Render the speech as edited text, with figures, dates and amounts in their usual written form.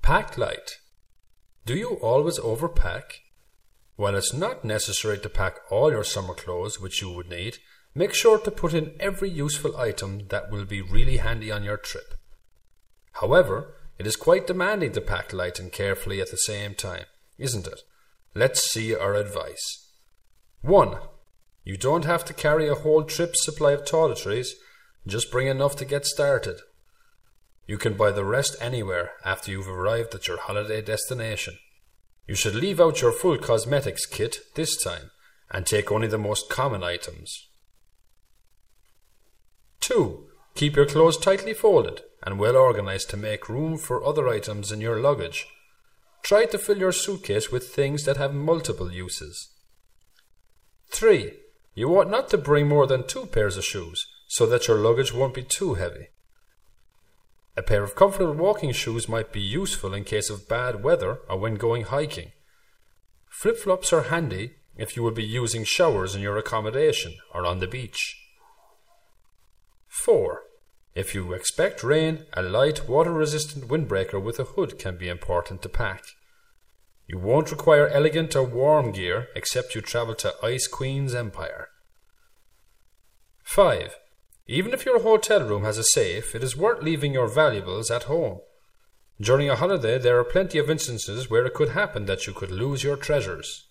Pack light. Do you always overpack? While it's not necessary to pack all your summer clothes which you would need, make sure to put in every useful item that will be really handy on your trip. However, it is quite demanding to pack light and carefully at the same time, isn't it? Let's see our advice. 1. You don't have to carry a whole trip's supply of toiletries, just bring enough to get started. You can buy the rest anywhere after you've arrived at your holiday destination. You should leave out your full cosmetics kit this time and take only the most common items. 2. Keep your clothes tightly folded and well organized to make room for other items in your luggage. Try to fill your suitcase with things that have multiple uses. 3. You ought not to bring more than 2 pairs of shoes so that your luggage won't be too heavy. A pair of comfortable walking shoes might be useful in case of bad weather or when going hiking. Flip-flops are handy if you will be using showers in your accommodation or on the beach. 4. If you expect rain, a light, water-resistant windbreaker with a hood can be important to pack. You won't require elegant or warm gear except you travel to Ice Queen's Empire. 5. Even if your hotel room has a safe, it is worth leaving your valuables at home. During a holiday, there are plenty of instances where it could happen that you could lose your treasures.